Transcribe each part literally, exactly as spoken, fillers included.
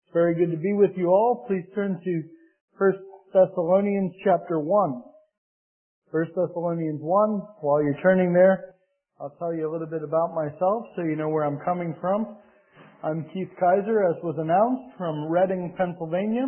It's very good to be with you all. Please turn to First Thessalonians chapter one. First Thessalonians one. While you're turning there, I'll tell you a little bit about myself so you know where I'm coming from. I'm Keith Kaiser, as was announced, from Reading, Pennsylvania.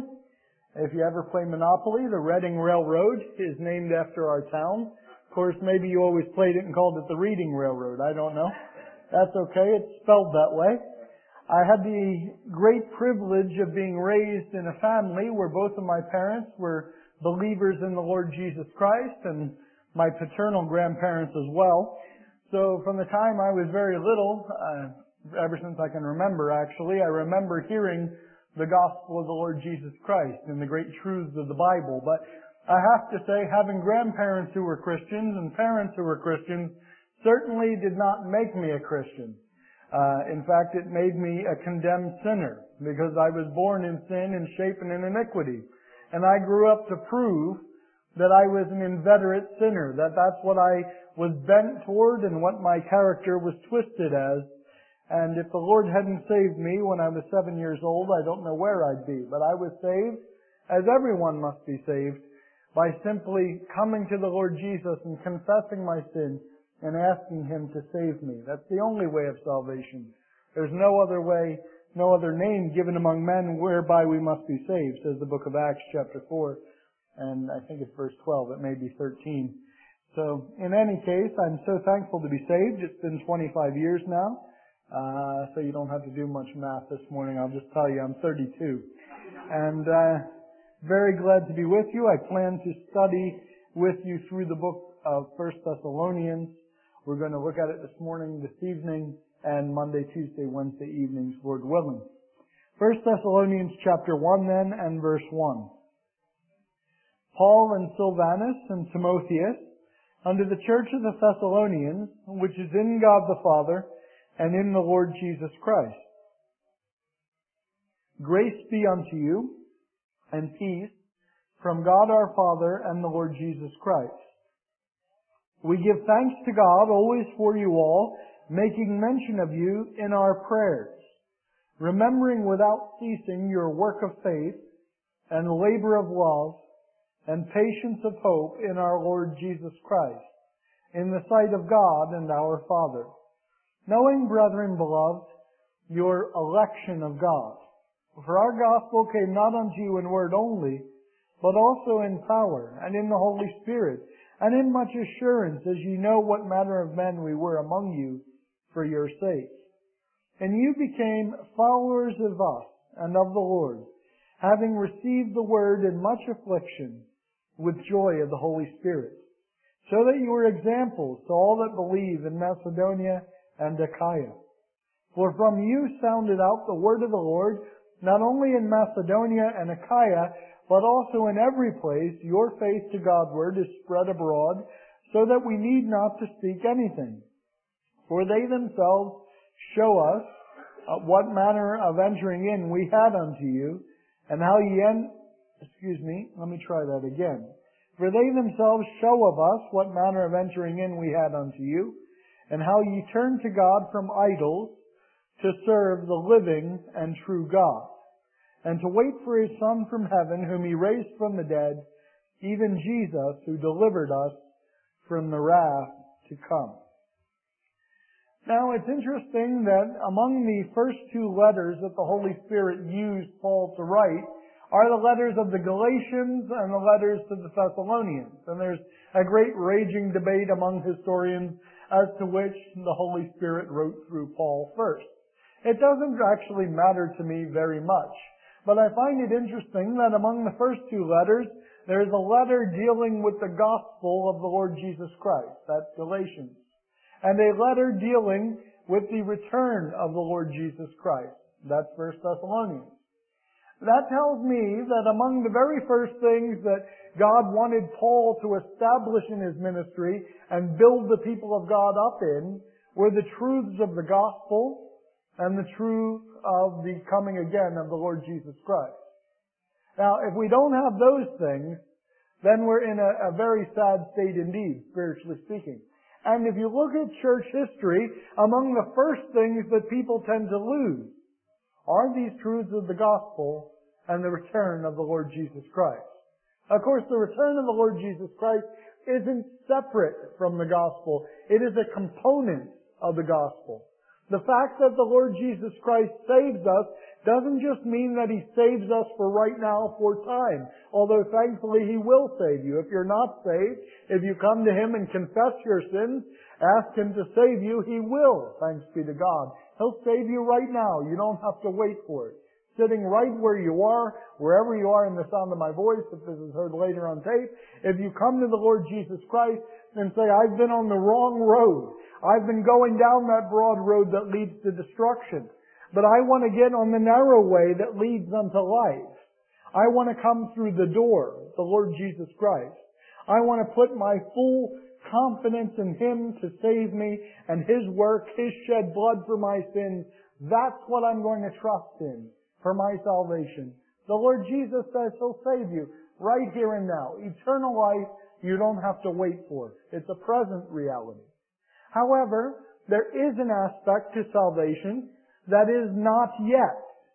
If you ever play Monopoly, the Reading Railroad is named after our town. Of course, maybe you always played it and called it the Reading Railroad. I don't know. That's okay. It's spelled that way. I had the great privilege of being raised in a family where both of my parents were believers in the Lord Jesus Christ, and my paternal grandparents as well. So from the time I was very little, uh, ever since I can remember actually, I remember hearing the gospel of the Lord Jesus Christ and the great truths of the Bible. But I have to say, having grandparents who were Christians and parents who were Christians certainly did not make me a Christian. Uh, in fact, it made me a condemned sinner because I was born in sin and shapen in iniquity. And I grew up to prove that I was an inveterate sinner, that that's what I was bent toward and what my character was twisted as. And if the Lord hadn't saved me when I was seven years old, I don't know where I'd be. But I was saved, as everyone must be saved, by simply coming to the Lord Jesus and confessing my sin and asking Him to save me. That's the only way of salvation. There's no other way, no other name given among men whereby we must be saved, says the book of Acts chapter four, and I think it's verse twelve, it may be thirteen. So, in any case, I'm so thankful to be saved. It's been twenty-five years now, uh, so you don't have to do much math this morning. I'll just tell you I'm thirty-two. And uh, very glad to be with you. I plan to study with you through the book of First Thessalonians. We're going to look at it this morning, this evening, and Monday, Tuesday, Wednesday evenings, Lord willing. First Thessalonians chapter one then, and verse one. Paul and Silvanus and Timotheus, unto the church of the Thessalonians, which is in God the Father, and in the Lord Jesus Christ. Grace be unto you, and peace, from God our Father and the Lord Jesus Christ. We give thanks to God always for you all, making mention of you in our prayers, remembering without ceasing your work of faith and labor of love and patience of hope in our Lord Jesus Christ, in the sight of God and our Father. Knowing, brethren beloved, your election of God. For our gospel came not unto you in word only, but also in power and in the Holy Spirit, and in much assurance, as ye know what manner of men we were among you for your sake. And you became followers of us and of the Lord, having received the word in much affliction with joy of the Holy Spirit, so that you were examples to all that believe in Macedonia and Achaia. For from you sounded out the word of the Lord, not only in Macedonia and Achaia, but also in every place your faith to Godward is spread abroad, so that we need not to speak anything. For they themselves show us uh, what manner of entering in we had unto you, and how ye en- excuse me, let me try that again. For they themselves show of us what manner of entering in we had unto you, and how ye turned to God from idols to serve the living and true God, and to wait for His Son from heaven, whom He raised from the dead, even Jesus, who delivered us from the wrath to come. Now, it's interesting that among the first two letters that the Holy Spirit used Paul to write are the letters of the Galatians and the letters to the Thessalonians. And there's a great raging debate among historians as to which the Holy Spirit wrote through Paul first. It doesn't actually matter to me very much. But I find it interesting that among the first two letters, there is a letter dealing with the gospel of the Lord Jesus Christ. That's Galatians. And a letter dealing with the return of the Lord Jesus Christ. That's First Thessalonians. That tells me that among the very first things that God wanted Paul to establish in his ministry and build the people of God up in were the truths of the gospel and the truth of the coming again of the Lord Jesus Christ. Now, if we don't have those things, then we're in a, a very sad state indeed, spiritually speaking. And if you look at church history, among the first things that people tend to lose are these truths of the gospel and the return of the Lord Jesus Christ. Of course, the return of the Lord Jesus Christ isn't separate from the gospel. It is a component of the gospel. The fact that the Lord Jesus Christ saves us doesn't just mean that He saves us for right now, for time. Although thankfully He will save you. If you're not saved, if you come to Him and confess your sins, ask Him to save you, He will. Thanks be to God. He'll save you right now. You don't have to wait for it. Sitting right where you are, wherever you are in the sound of my voice, if this is heard later on tape, if you come to the Lord Jesus Christ and say, I've been on the wrong road. I've been going down that broad road that leads to destruction. But I want to get on the narrow way that leads unto life. I want to come through the door, the Lord Jesus Christ. I want to put my full confidence in Him to save me and His work, His shed blood for my sins. That's what I'm going to trust in for my salvation. The Lord Jesus says He'll save you right here and now. Eternal life, you don't have to wait for. It's a present reality. However, there is an aspect to salvation that is not yet.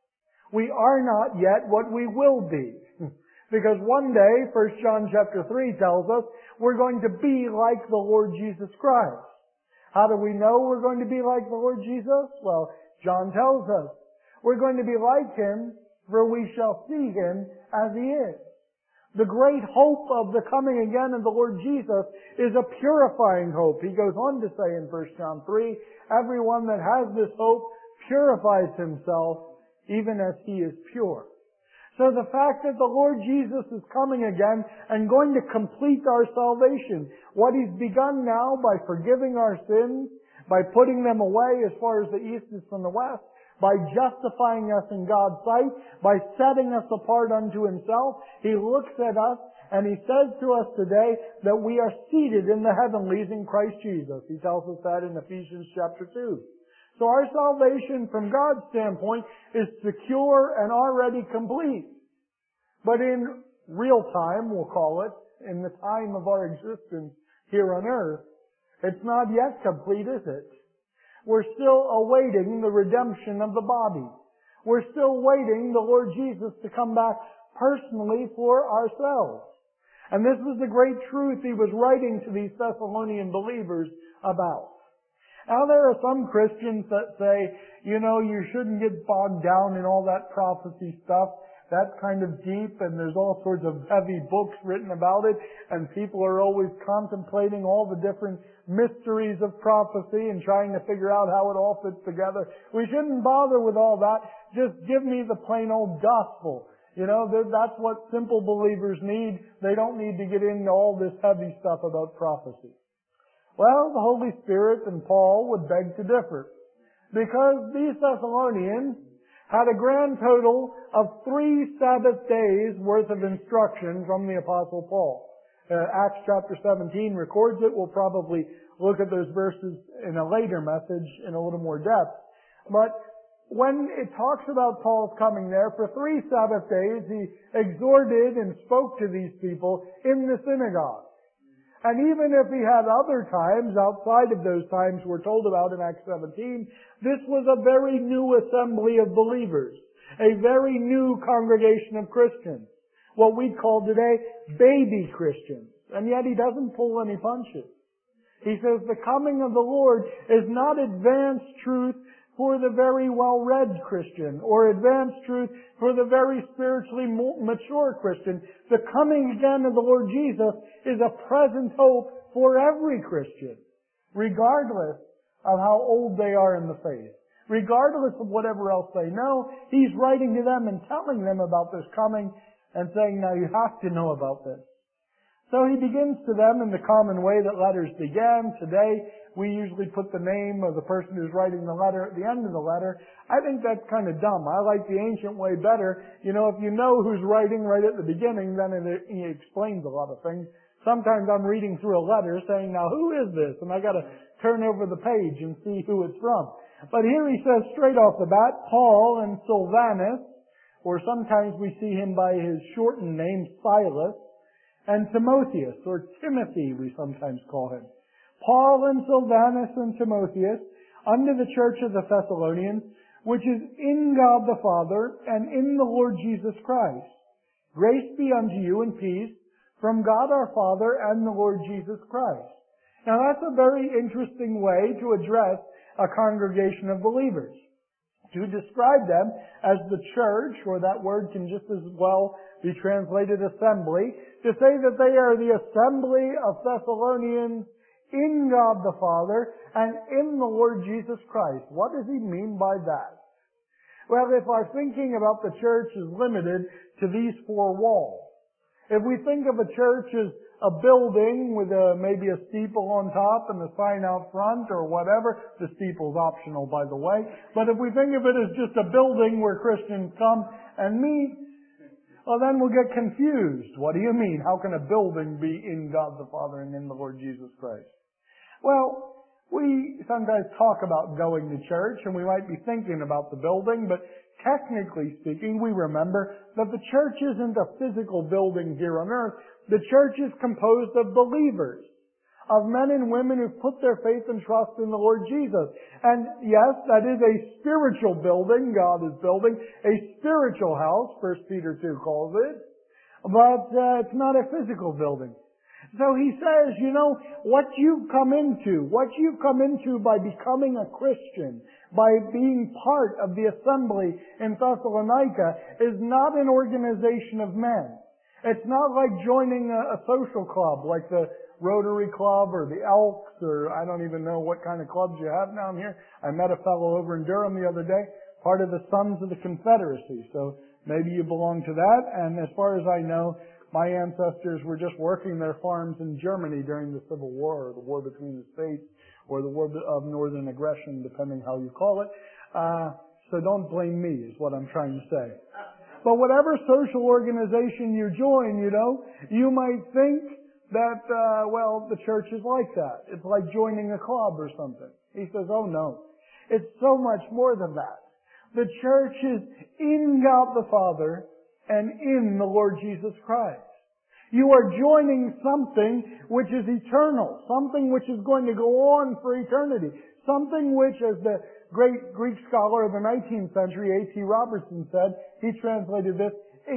We are not yet what we will be. Because one day, First John chapter three tells us, we're going to be like the Lord Jesus Christ. How do we know we're going to be like the Lord Jesus? Well, John tells us, we're going to be like Him, for we shall see Him as He is. The great hope of the coming again of the Lord Jesus is a purifying hope. He goes on to say in First John three, everyone that has this hope purifies himself even as He is pure. So the fact that the Lord Jesus is coming again and going to complete our salvation, what He's begun now by forgiving our sins, by putting them away as far as the east is from the west, by justifying us in God's sight, by setting us apart unto Himself, He looks at us and He says to us today that we are seated in the heavenlies in Christ Jesus. He tells us that in Ephesians chapter two. So our salvation from God's standpoint is secure and already complete. But in real time, we'll call it, in the time of our existence here on earth, it's not yet complete, is it? We're still awaiting the redemption of the body. We're still waiting the Lord Jesus to come back personally for ourselves. And this was the great truth He was writing to these Thessalonian believers about. Now there are some Christians that say, you know, you shouldn't get bogged down in all that prophecy stuff. That's kind of deep and there's all sorts of heavy books written about it and people are always contemplating all the different mysteries of prophecy and trying to figure out how it all fits together. We shouldn't bother with all that. Just give me the plain old gospel. You know, that's what simple believers need. They don't need to get into all this heavy stuff about prophecy. Well, the Holy Spirit and Paul would beg to differ. Because these Thessalonians had a grand total of three Sabbath days worth of instruction from the Apostle Paul. Uh, Acts chapter seventeen records it. We'll probably look at those verses in a later message in a little more depth. But when it talks about Paul's coming there, for three Sabbath days he exhorted and spoke to these people in the synagogue. And even if he had other times outside of those times we're told about in Acts seventeen, this was a very new assembly of believers, a very new congregation of Christians, what we call today baby Christians. And yet he doesn't pull any punches. He says the coming of the Lord is not advanced truth for the very well-read Christian or advanced truth for the very spiritually mature Christian. The coming again of the Lord Jesus is a present hope for every Christian, regardless of how old they are in the faith. Regardless of whatever else they know, He's writing to them and telling them about this coming and saying, now you have to know about this. So he begins to them in the common way that letters began. Today, we usually put the name of the person who's writing the letter at the end of the letter. I think that's kind of dumb. I like the ancient way better. You know, if you know who's writing right at the beginning, then it, it explains a lot of things. Sometimes I'm reading through a letter saying, now who is this? And I gotta turn over the page and see who it's from. But here he says straight off the bat, Paul and Silvanus, or sometimes we see him by his shortened name, Silas, and Timotheus, or Timothy we sometimes call him. Paul and Silvanus and Timotheus, unto the church of the Thessalonians, which is in God the Father and in the Lord Jesus Christ. Grace be unto you and peace from God our Father and the Lord Jesus Christ. Now that's a very interesting way to address a congregation of believers. To describe them as the church, or that word can just as well be translated assembly, to say that they are the assembly of Thessalonians in God the Father and in the Lord Jesus Christ. What does he mean by that? Well, if our thinking about the church is limited to these four walls, if we think of a church as a building with a, maybe a steeple on top and a sign out front or whatever, the steeple's optional by the way, but if we think of it as just a building where Christians come and meet, well then we'll get confused. What do you mean? How can a building be in God the Father and in the Lord Jesus Christ? Well, we sometimes talk about going to church and we might be thinking about the building, but technically speaking, we remember that the church isn't a physical building here on earth. The church is composed of believers, of men and women who put their faith and trust in the Lord Jesus. And yes, that is a spiritual building God is building, a spiritual house, First Peter two calls it, but uh, it's not a physical building. So he says, you know, what you've come into, what you've come into by becoming a Christian, by being part of the assembly in Thessalonica, is not an organization of men. It's not like joining a, a social club, like the Rotary Club or the Elks, or I don't even know what kind of clubs you have down here. I met a fellow over in Durham the other day, part of the Sons of the Confederacy. So maybe you belong to that. And as far as I know, my ancestors were just working their farms in Germany during the Civil War, or the war between the states, or the war of northern aggression, depending how you call it. Uh, so don't blame me, is what I'm trying to say. But whatever social organization you join, you know, you might think that, uh, well, the church is like that. It's like joining a club or something. He says, oh no. It's so much more than that. The church is in God the Father and in the Lord Jesus Christ. You are joining something which is eternal, something which is going to go on for eternity, something which, as the great Greek scholar of the nineteenth century, A T Robertson said, he translated this,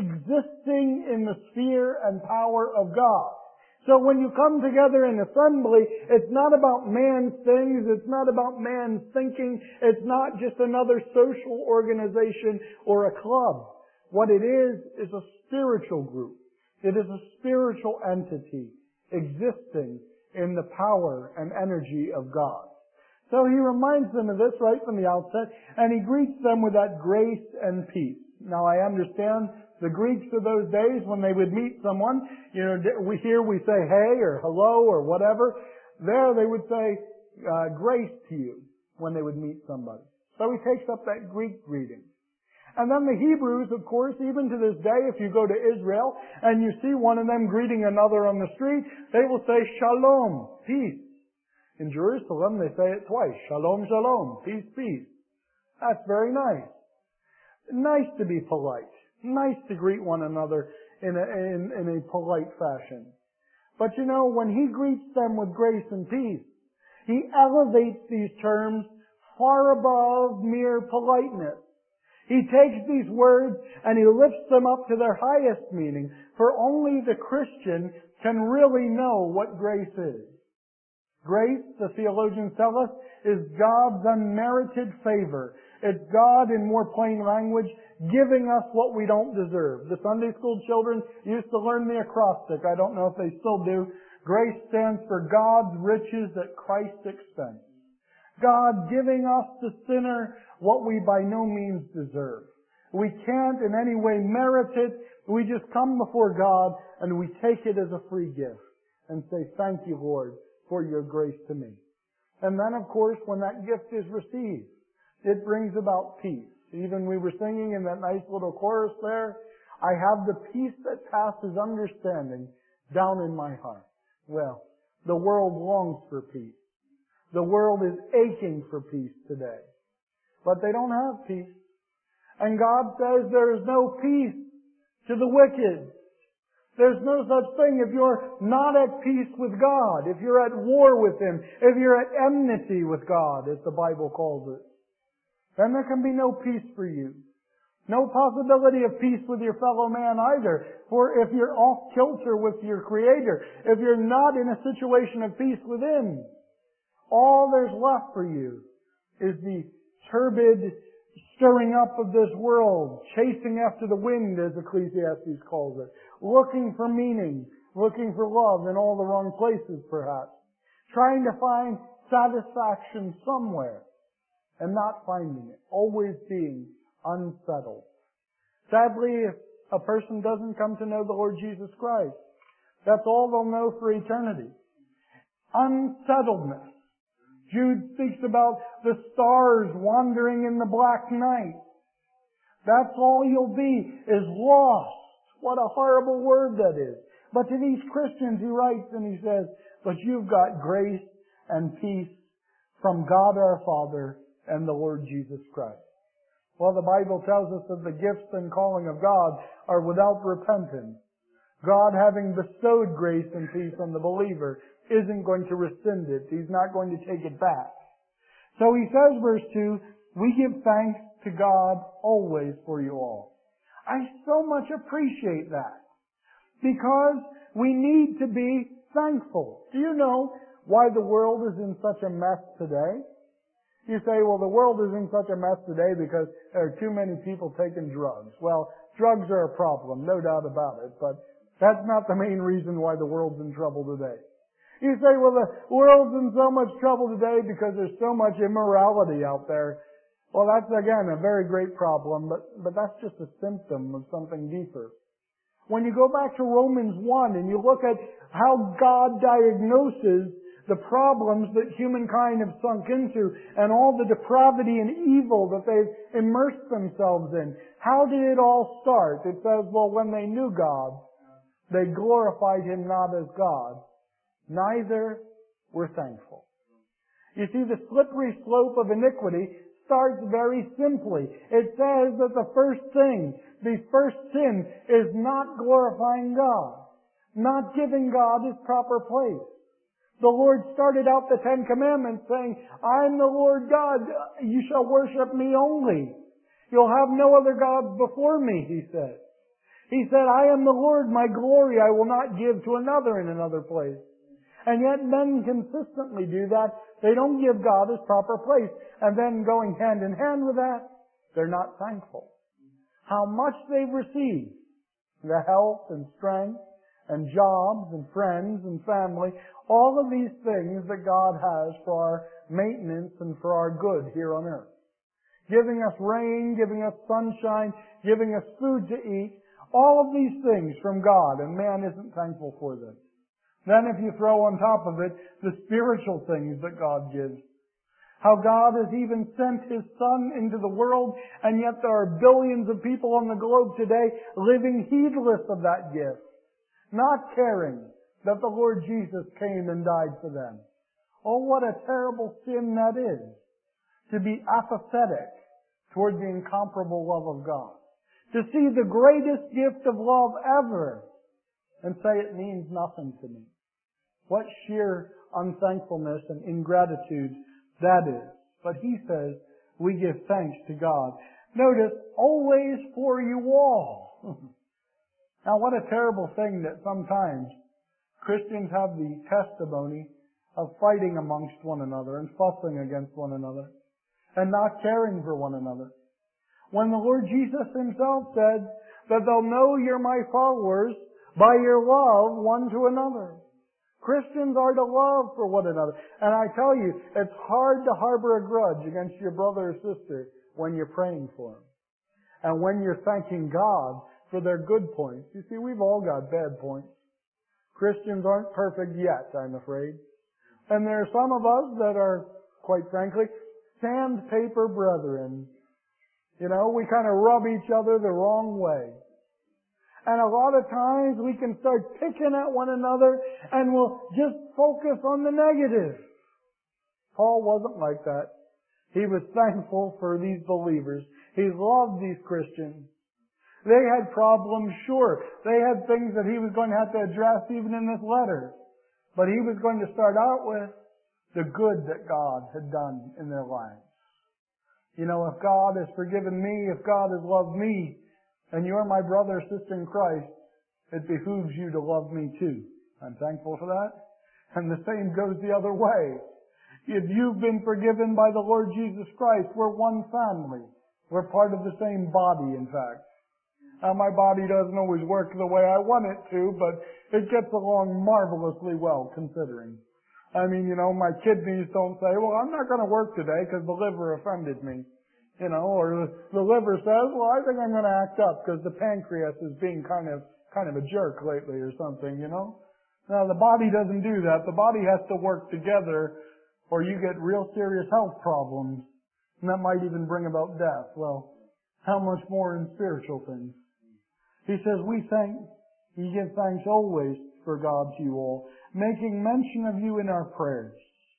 existing in the sphere and power of God. So when you come together in assembly, it's not about man's things, it's not about man's thinking, it's not just another social organization or a club. What it is, is a spiritual group. It is a spiritual entity existing in the power and energy of God. So he reminds them of this right from the outset, and he greets them with that grace and peace. Now I understand the Greeks of those days, when they would meet someone, you know, we here we say hey or hello or whatever. There they would say uh, grace to you when they would meet somebody. So he takes up that Greek greeting. And then the Hebrews, of course, even to this day, if you go to Israel and you see one of them greeting another on the street, they will say shalom, peace. In Jerusalem, they say it twice, shalom, shalom, peace, peace. That's very nice. Nice to be polite. Nice to greet one another in a, in, in a polite fashion. But you know, when he greets them with grace and peace, he elevates these terms far above mere politeness. He takes these words and he lifts them up to their highest meaning, for only the Christian can really know what grace is. Grace, the theologians tell us, is God's unmerited favor. It's God, in more plain language, giving us what we don't deserve. The Sunday school children used to learn the acrostic. I don't know if they still do. Grace stands for God's riches at Christ's expense. God giving us, the sinner, what we by no means deserve. We can't in any way merit it. We just come before God and we take it as a free gift and say, thank you, Lord, for your grace to me. And then, of course, when that gift is received, it brings about peace. Even we were singing in that nice little chorus there, I have the peace that passes understanding down in my heart. Well, the world longs for peace. The world is aching for peace today. But they don't have peace. And God says there is no peace to the wicked. There's no such thing if you're not at peace with God, if you're at war with Him, if you're at enmity with God, as the Bible calls it. then there can be no peace for you. No possibility of peace with your fellow man either. For if you're off kilter with your Creator, if you're not in a situation of peace with Him, all there's left for you is the turbid stirring up of this world, chasing after the wind, as Ecclesiastes calls it, looking for meaning, looking for love in all the wrong places perhaps, trying to find satisfaction somewhere and not finding it, always being unsettled. Sadly, if a person doesn't come to know the Lord Jesus Christ, that's all they'll know for eternity. Unsettledness. Jude speaks about the stars wandering in the black night. That's all you'll be, is lost. What a horrible word that is. But to these Christians he writes and he says, but you've got grace and peace from God our Father and the Lord Jesus Christ. Well, the Bible tells us that the gifts and calling of God are without repentance. God, having bestowed grace and peace on the believer, isn't going to rescind it. He's not going to take it back. So he says, verse two, we give thanks to God always for you all. I so much appreciate that, because we need to be thankful. Do you know why the world is in such a mess today? You say, well, the world is in such a mess today because there are too many people taking drugs. Well, drugs are a problem, no doubt about it, but that's not the main reason why the world's in trouble today. You say, well, the world's in so much trouble today because there's so much immorality out there. Well, that's, again, a very great problem, but, but that's just a symptom of something deeper. When you go back to Romans one and you look at how God diagnoses the problems that humankind have sunk into and all the depravity and evil that they've immersed themselves in, how did it all start? It says, well, when they knew God, they glorified Him not as God, neither were thankful. You see, the slippery slope of iniquity starts very simply. It says that the first thing, the first sin, is not glorifying God, not giving God His proper place. The Lord started out the Ten Commandments saying, I'm the Lord God, you shall worship me only. You'll have no other gods before me, He said. He said, I am the Lord, my glory I will not give to another in another place. And yet men consistently do that. They don't give God His proper place. And then going hand in hand with that, they're not thankful. How much they've received, the health and strength and jobs and friends and family, all of these things that God has for our maintenance and for our good here on earth. Giving us rain, giving us sunshine, giving us food to eat, all of these things from God, and man isn't thankful for them. Then if you throw on top of it the spiritual things that God gives, how God has even sent His Son into the world, and yet there are billions of people on the globe today living heedless of that gift, not caring that the Lord Jesus came and died for them. Oh, what a terrible sin that is, to be apathetic toward the incomparable love of God. To see the greatest gift of love ever and say it means nothing to me. What sheer unthankfulness and ingratitude that is. But he says, we give thanks to God. Notice, always for you all. Now what a terrible thing that sometimes Christians have the testimony of fighting amongst one another and fussing against one another and not caring for one another. When the Lord Jesus Himself said that they'll know you're my followers by your love one to another. Christians are to love for one another. And I tell you, it's hard to harbor a grudge against your brother or sister when you're praying for them. And when you're thanking God for their good points. You see, we've all got bad points. Christians aren't perfect yet, I'm afraid. And there are some of us that are, quite frankly, sandpaper brethren. You know, we kind of rub each other the wrong way. And a lot of times we can start picking at one another and we'll just focus on the negative. Paul wasn't like that. He was thankful for these believers. He loved these Christians. They had problems, sure. They had things that he was going to have to address even in this letter. But he was going to start out with the good that God had done in their lives. You know, if God has forgiven me, if God has loved me, and you're my brother or sister in Christ, it behooves you to love me too. I'm thankful for that. And the same goes the other way. If you've been forgiven by the Lord Jesus Christ, we're one family. We're part of the same body, in fact. Now, my body doesn't always work the way I want it to, but it gets along marvelously well, considering. I mean, you know, my kidneys don't say, well, I'm not going to work today because the liver offended me. You know, or the, the liver says, well, I think I'm going to act up because the pancreas is being kind of, kind of a jerk lately or something, you know. Now, the body doesn't do that. The body has to work together or you get real serious health problems, and that might even bring about death. Well, how much more in spiritual things? He says, we thank, we give thanks always for God to you all, making mention of you in our prayers.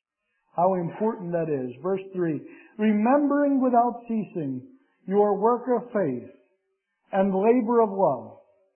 How important that is. Verse three, remembering without ceasing your work of faith and labor of love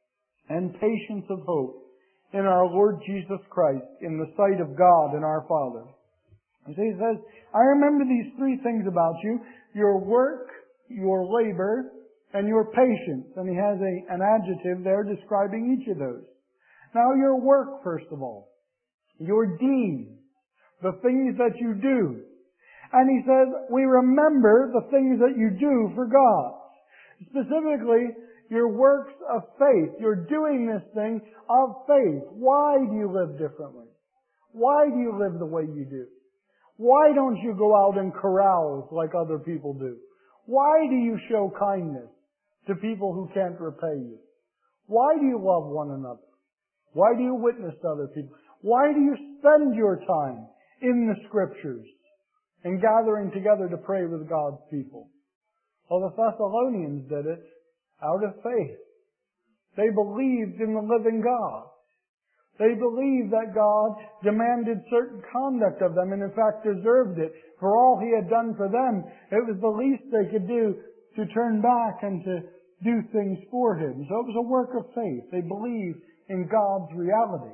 and patience of hope in our Lord Jesus Christ in the sight of God and our Father. And so he says, I remember these three things about you, your work, your labor, and your patience. And he has a, an adjective there describing each of those. Now your work, first of all. Your deeds. The things that you do. And he says, we remember the things that you do for God. Specifically, your works of faith. You're doing this thing of faith. Why do you live differently? Why do you live the way you do? Why don't you go out and carouse like other people do? Why do you show kindness to people who can't repay you? Why do you love one another? Why do you witness to other people? Why do you spend your time in the Scriptures and gathering together to pray with God's people? Well, the Thessalonians did it out of faith. They believed in the living God. They believed that God demanded certain conduct of them and in fact deserved it. For all He had done for them, it was the least they could do to turn back and to do things for Him. So it was a work of faith. They believed in God's reality.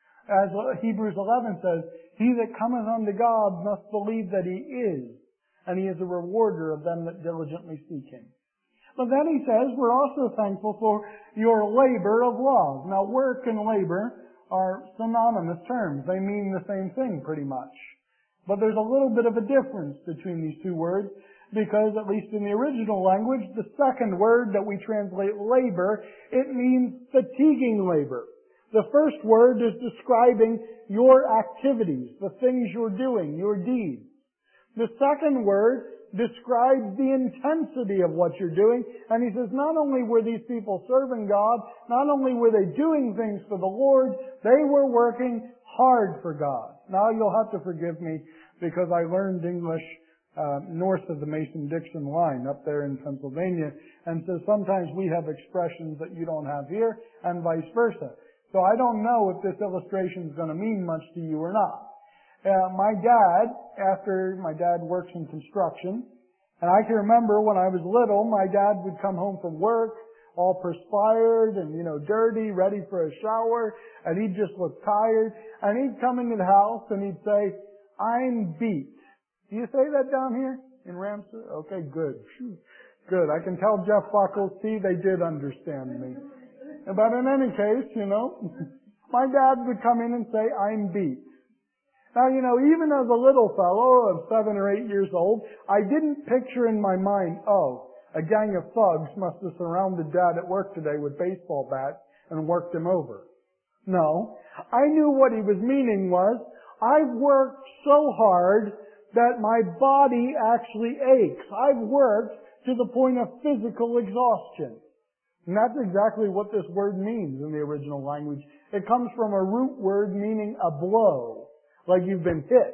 As Hebrews eleven says, he that cometh unto God must believe that He is, and He is a rewarder of them that diligently seek Him. But then he says, we're also thankful for your labor of love. Now, work and labor are synonymous terms. They mean the same thing, pretty much. But there's a little bit of a difference between these two words, because at least in the original language, the second word that we translate labor, it means fatiguing labor. The first word is describing your activities, the things you're doing, your deeds. The second word describes the intensity of what you're doing. And he says, not only were these people serving God, not only were they doing things for the Lord, they were working hard for God. Now you'll have to forgive me because I learned English uh, north of the Mason-Dixon line up there in Pennsylvania. And so sometimes we have expressions that you don't have here and vice versa. So I don't know if this illustration is going to mean much to you or not. Uh, my dad, after my dad works in construction, and I can remember when I was little, my dad would come home from work, all perspired and, you know, dirty, ready for a shower, and he'd just look tired, and he'd come into the house and he'd say, I'm beat. Do you say that down here in Ramsey? Okay, good. Phew. Good. I can tell Jeff Buckles, see, they did understand me. But in any case, you know, my dad would come in and say, I'm beat. Now, you know, even as a little fellow of seven or eight years old, I didn't picture in my mind, oh, a gang of thugs must have surrounded Dad at work today with baseball bats and worked him over. No. I knew what he was meaning was, I've worked so hard that my body actually aches. I've worked to the point of physical exhaustion. And that's exactly what this word means in the original language. It comes from a root word meaning a blow. Like you've been hit.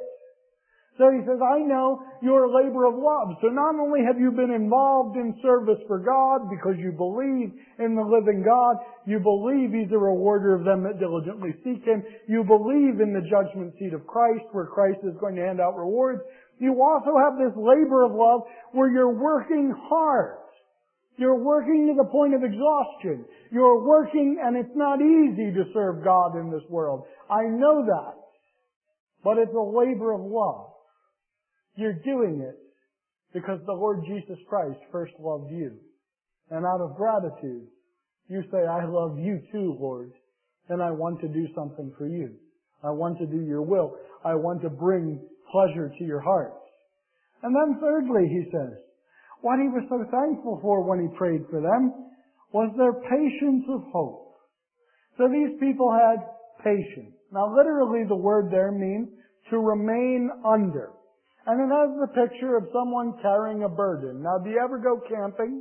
So he says, I know your labor of love. So not only have you been involved in service for God because you believe in the living God, you believe He's a rewarder of them that diligently seek Him, you believe in the judgment seat of Christ where Christ is going to hand out rewards, you also have this labor of love where you're working hard. You're working to the point of exhaustion. You're working and it's not easy to serve God in this world. I know that. But it's a labor of love. You're doing it because the Lord Jesus Christ first loved you. And out of gratitude, you say, I love you too, Lord, and I want to do something for you. I want to do your will. I want to bring pleasure to your hearts. And then thirdly, he says, what he was so thankful for when he prayed for them was their patience of hope. So these people had patience. Now literally the word there means to remain under. And it has the picture of someone carrying a burden. Now do you ever go camping?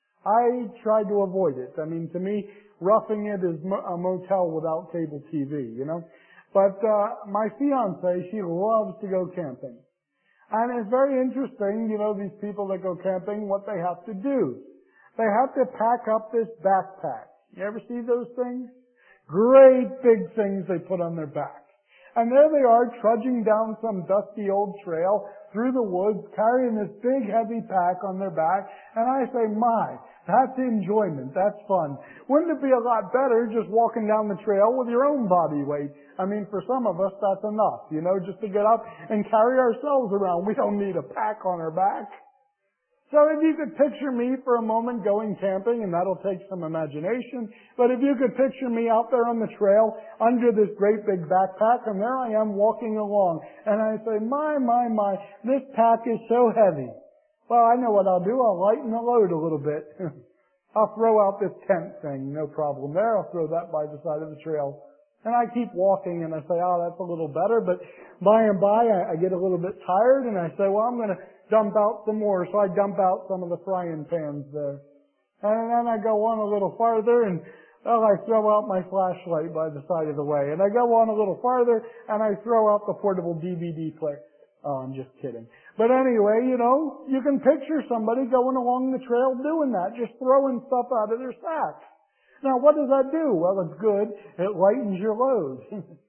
I try to avoid it. I mean, to me, roughing it is a motel without cable T V, you know. But uh my fiancée, she loves to go camping. And it's very interesting, you know, these people that go camping, what they have to do. They have to pack up this backpack. You ever see those things? Great big things they put on their back. And there they are trudging down some dusty old trail through the woods, carrying this big heavy pack on their back. And I say, my, that's enjoyment. That's fun. Wouldn't it be a lot better just walking down the trail with your own body weight? I mean, for some of us, that's enough, you know, just to get up and carry ourselves around. We don't need a pack on our back. So if you could picture me for a moment going camping, and that'll take some imagination, but if you could picture me out there on the trail under this great big backpack, and there I am walking along, and I say, my, my, my, this pack is so heavy. Well, I know what I'll do. I'll lighten the load a little bit. I'll throw out this tent thing, no problem there. I'll throw that by the side of the trail. And I keep walking, and I say, oh, that's a little better, but by and by I, I get a little bit tired, and I say, well, I'm going to dump out some more. So I dump out some of the frying pans there. And then I go on a little farther, and well, I throw out my flashlight by the side of the way. And I go on a little farther, and I throw out the portable D V D player. Oh, I'm just kidding. But anyway, you know, you can picture somebody going along the trail doing that, just throwing stuff out of their sack. Now, what does that do? Well, it's good. It lightens your load.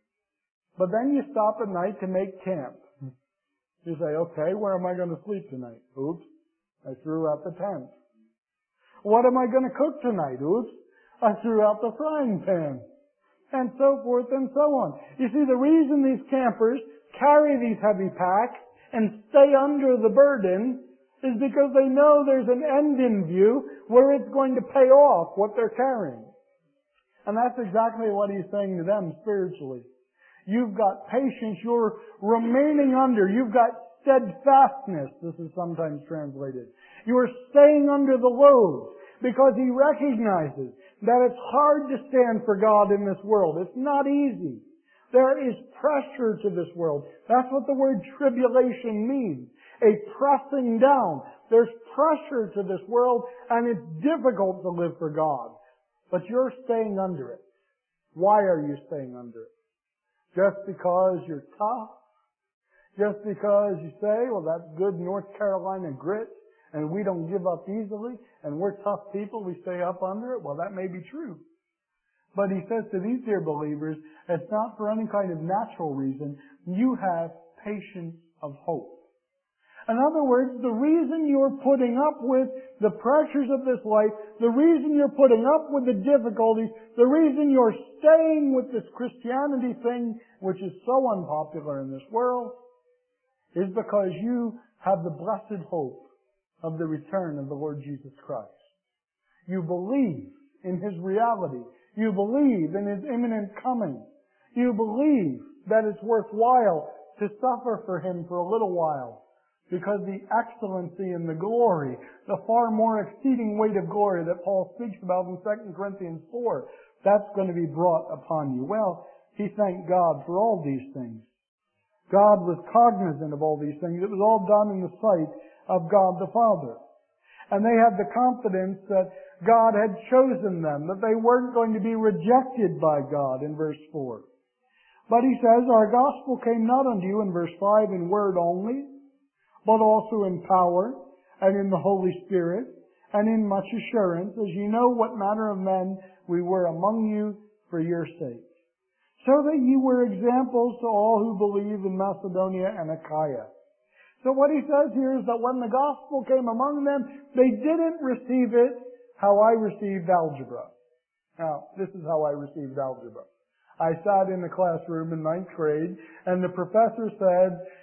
But then you stop at night to make camp. You say, okay, where am I going to sleep tonight? Oops, I threw out the tent. What am I going to cook tonight? Oops, I threw out the frying pan. And so forth and so on. You see, the reason these campers carry these heavy packs and stay under the burden is because they know there's an end in view where it's going to pay off what they're carrying. And that's exactly what he's saying to them spiritually. You've got patience. You're remaining under. You've got steadfastness. This is sometimes translated. You are staying under the load because he recognizes that it's hard to stand for God in this world. It's not easy. There is pressure to this world. That's what the word tribulation means. A pressing down. There's pressure to this world, and it's difficult to live for God. But you're staying under it. Why are you staying under it? Just because you're tough? Just because you say, well, that's good North Carolina grit, and we don't give up easily, and we're tough people, we stay up under it? Well, that may be true. But he says to these dear believers, it's not for any kind of natural reason. You have patience of hope. In other words, the reason you're putting up with the pressures of this life, the reason you're putting up with the difficulties, the reason you're staying with this Christianity thing, which is so unpopular in this world, is because you have the blessed hope of the return of the Lord Jesus Christ. You believe in His reality. You believe in His imminent coming. You believe that it's worthwhile to suffer for Him for a little while, because the excellency and the glory, the far more exceeding weight of glory that Paul speaks about in Second Corinthians four, that's going to be brought upon you. Well, he thanked God for all these things. God was cognizant of all these things. It was all done in the sight of God the Father. And they had the confidence that God had chosen them, that they weren't going to be rejected by God in verse four. But he says, our gospel came not unto you in verse five in word only, but also in power, and in the Holy Spirit, and in much assurance, as you know what manner of men we were among you for your sake, so that you were examples to all who believe in Macedonia and Achaia. So what he says here is that when the gospel came among them, they didn't receive it how I received algebra. Now, this is how I received algebra. I sat in the classroom in ninth grade, and the professor said,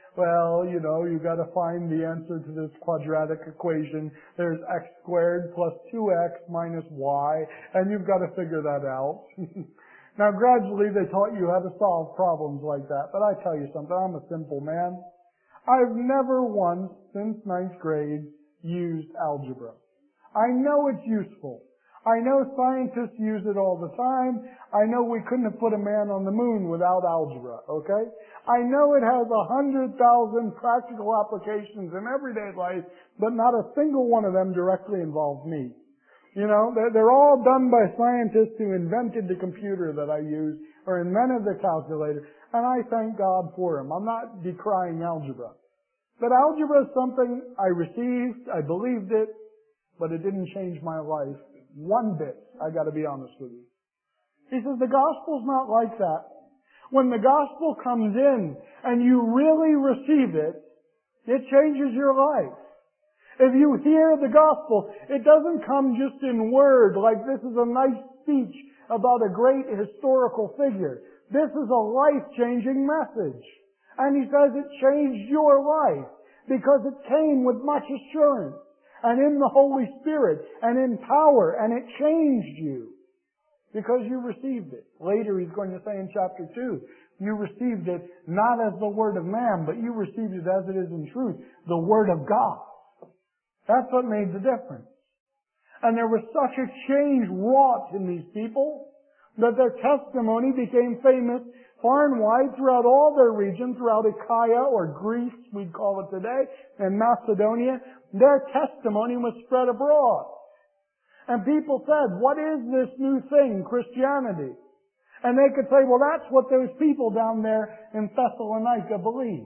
well, you know, you've got to find the answer to this quadratic equation. There's x squared plus two x minus y, and you've got to figure that out. Now, gradually they taught you how to solve problems like that, but I tell you something, I'm a simple man. I've never once, since ninth grade, used algebra. I know it's useful. I know scientists use it all the time. I know we couldn't have put a man on the moon without algebra, okay? I know it has a hundred thousand practical applications in everyday life, but not a single one of them directly involves me. You know, they're, they're all done by scientists who invented the computer that I use or invented the calculator, and I thank God for them. I'm not decrying algebra. But algebra is something I received, I believed it, but it didn't change my life one bit, I gotta be honest with you. He says the gospel's not like that. When the gospel comes in and you really receive it, it changes your life. If you hear the gospel, it doesn't come just in word, like this is a nice speech about a great historical figure. This is a life-changing message. And he says it changed your life because it came with much assurance and in the Holy Spirit and in power, and it changed you because you received it. Later he's going to say in chapter two, you received it not as the word of man, but you received it as it is in truth, the word of God. That's what made the difference. And there was such a change wrought in these people that their testimony became famous far and wide throughout all their region, throughout Achaia, or Greece, we'd call it today, and Macedonia. Their testimony was spread abroad. And people said, what is this new thing, Christianity? And they could say, well, that's what those people down there in Thessalonica believe.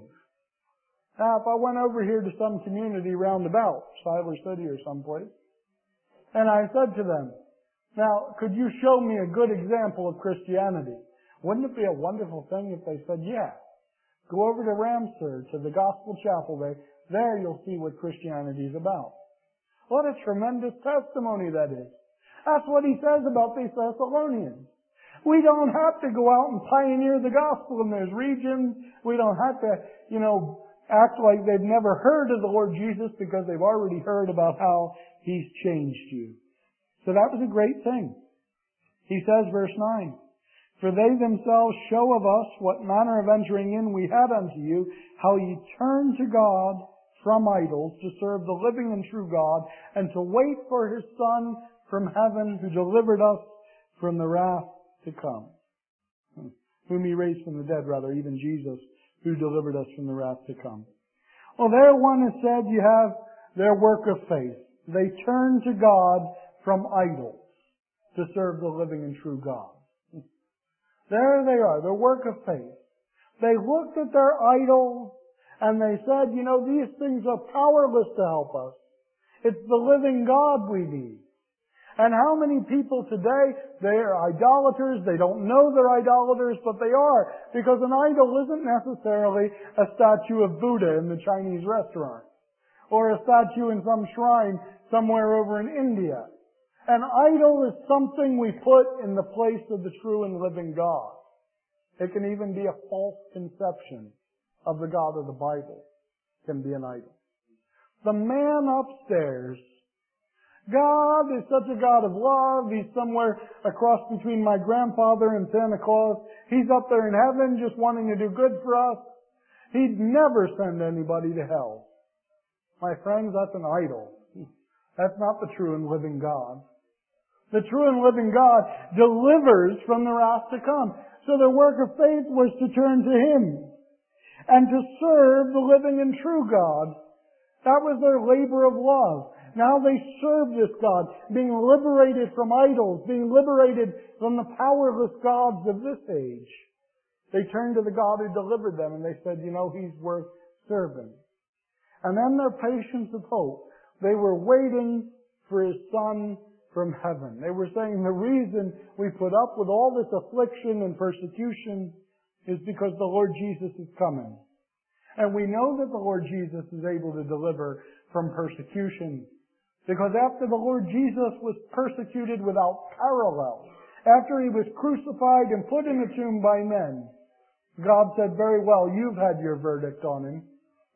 Now, if I went over here to some community roundabout, Siler City or someplace, and I said to them, now, could you show me a good example of Christianity? Wouldn't it be a wonderful thing if they said, yeah, go over to Ramsur, to the Gospel Chapel there. There you'll see what Christianity is about. What a tremendous testimony that is. That's what he says about these Thessalonians. We don't have to go out and pioneer the gospel in those regions. We don't have to, you know, act like they've never heard of the Lord Jesus because they've already heard about how he's changed you. So that was a great thing. He says, verse nine, for they themselves show of us what manner of entering in we had unto you, how ye turned to God from idols to serve the living and true God, and to wait for his Son from heaven, who delivered us from the wrath to come. Whom he raised from the dead, rather, even Jesus, who delivered us from the wrath to come. Well, there one has said you have their work of faith. They turn to God from idols to serve the living and true God. There they are, their work of faith. They looked at their idols and they said, you know, these things are powerless to help us. It's the living God we need. And how many people today, they are idolaters, they don't know they're idolaters, but they are, because an idol isn't necessarily a statue of Buddha in the Chinese restaurant, or a statue in some shrine somewhere over in India. An idol is something we put in the place of the true and living God. It can even be a false conception of the God of the Bible. It can be an idol. The man upstairs, God is such a God of love. He's somewhere across between my grandfather and Santa Claus. He's up there in heaven just wanting to do good for us. He'd never send anybody to hell. My friends, that's an idol. That's not the true and living God. The true and living God delivers from the wrath to come. So their work of faith was to turn to him and to serve the living and true God. That was their labor of love. Now they serve this God, being liberated from idols, being liberated from the powerless gods of this age. They turned to the God who delivered them and they said, you know, he's worth serving. And then their patience of hope. They were waiting for his Son from heaven. They were saying the reason we put up with all this affliction and persecution is because the Lord Jesus is coming. And we know that the Lord Jesus is able to deliver from persecution. Because after the Lord Jesus was persecuted without parallel, after he was crucified and put in a tomb by men, God said, very well, you've had your verdict on him.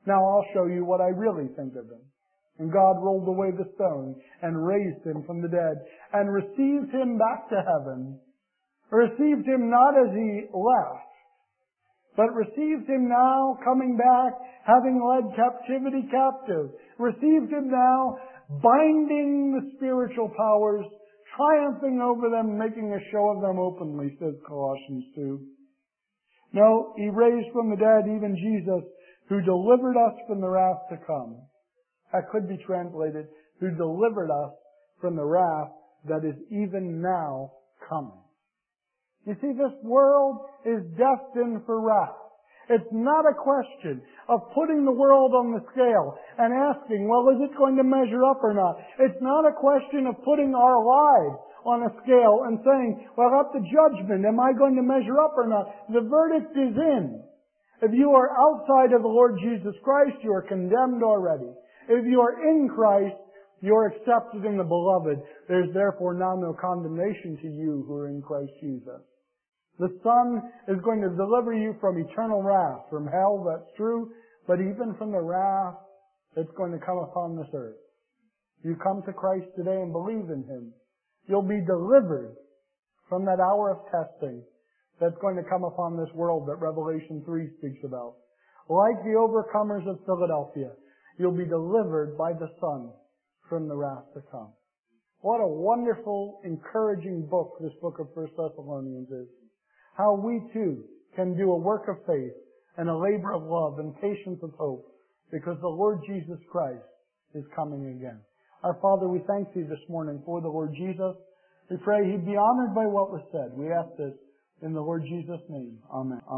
Now I'll show you what I really think of him. And God rolled away the stone and raised him from the dead and received him back to heaven. Received him not as he left, but received him now coming back, having led captivity captive. Received him now binding the spiritual powers, triumphing over them, making a show of them openly, says Colossians two. No, he raised from the dead even Jesus, who delivered us from the wrath to come. That could be translated, who delivered us from the wrath that is even now coming. You see, this world is destined for wrath. It's not a question of putting the world on the scale and asking, well, is it going to measure up or not? It's not a question of putting our lives on a scale and saying, well, at the judgment, am I going to measure up or not? The verdict is in. If you are outside of the Lord Jesus Christ, you are condemned already. If you are in Christ, you are accepted in the Beloved. There's therefore now no condemnation to you who are in Christ Jesus. The Son is going to deliver you from eternal wrath, from hell, that's true, but even from the wrath that's going to come upon this earth. You come to Christ today and believe in Him, you'll be delivered from that hour of testing that's going to come upon this world that Revelation three speaks about. Like the overcomers of Philadelphia, you'll be delivered by the Son from the wrath to come. What a wonderful, encouraging book this book of First Thessalonians is. How we too can do a work of faith and a labor of love and patience of hope because the Lord Jesus Christ is coming again. Our Father, we thank Thee this morning for the Lord Jesus. We pray He'd be honored by what was said. We ask this in the Lord Jesus' name. Amen.